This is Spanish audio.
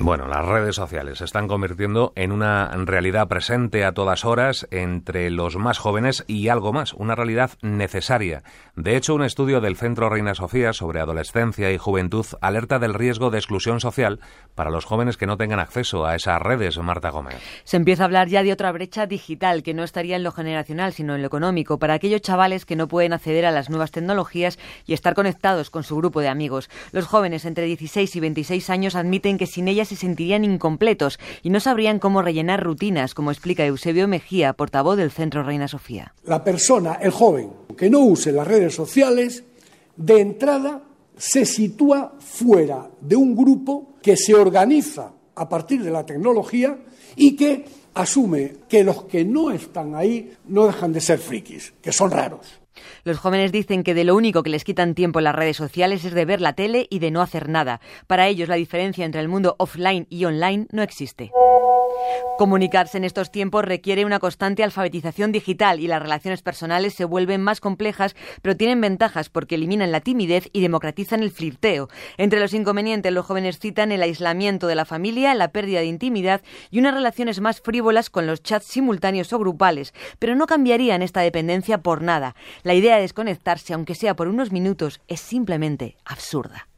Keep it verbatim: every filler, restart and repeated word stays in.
Bueno, las redes sociales se están convirtiendo en una realidad presente a todas horas entre los más jóvenes y algo más, una realidad necesaria. De hecho, un estudio del Centro Reina Sofía sobre adolescencia y juventud alerta del riesgo de exclusión social para los jóvenes que no tengan acceso a esas redes. Marta Gómez. Se empieza a hablar ya de otra brecha digital que no estaría en lo generacional, sino en lo económico, para aquellos chavales que no pueden acceder a las nuevas tecnologías y estar conectados con su grupo de amigos. Los jóvenes entre dieciséis y veintiséis años admiten que sin ellas se sentirían incompletos y no sabrían cómo rellenar rutinas, como explica Eusebio Mejía, portavoz del Centro Reina Sofía. La persona, el joven, que no use las redes sociales, de entrada se sitúa fuera de un grupo que se organiza a partir de la tecnología y que asume que los que no están ahí no dejan de ser frikis, que son raros. Los jóvenes dicen que de lo único que les quitan tiempo en las redes sociales es de ver la tele y de no hacer nada. Para ellos la diferencia entre el mundo offline y online no existe. Comunicarse en estos tiempos requiere una constante alfabetización digital y las relaciones personales se vuelven más complejas, pero tienen ventajas porque eliminan la timidez y democratizan el flirteo. Entre los inconvenientes, los jóvenes citan el aislamiento de la familia, la pérdida de intimidad y unas relaciones más frívolas con los chats simultáneos o grupales, pero no cambiarían esta dependencia por nada. La idea de desconectarse, aunque sea por unos minutos, es simplemente absurda.